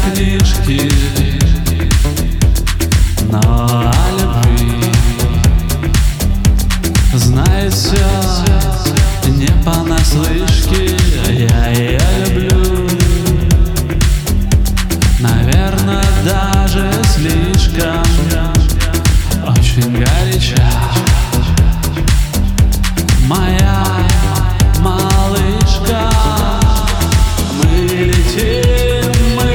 книжки, но о любви знает все не понаслышке. Я ее люблю, наверное, даже слишком, очень горяча. Моя малышка, мы летим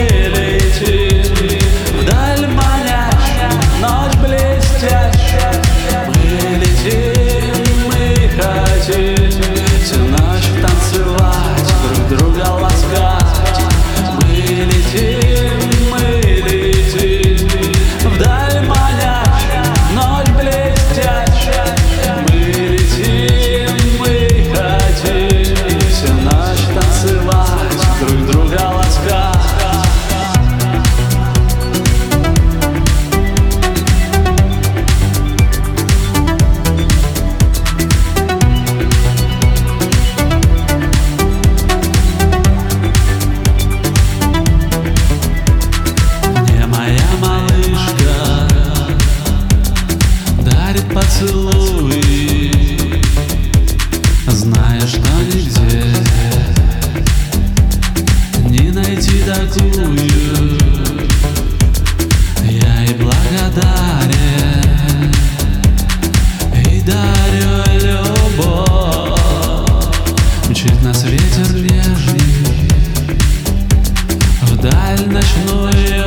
вдаль манящая, ночь блестящая. Мы летим, мы хотим всю ночь танцевать, друг друга ласкать. Мы летим вдаль манящая, ночь блестящая. Мы летим, мы хотим всю ночь танцевать, друг друга ласкать. Поцелуй, зная, что нигде не найти такую. Я ей благодарен и дарю любовь. Мчит нас ветер нежный вдаль ночную.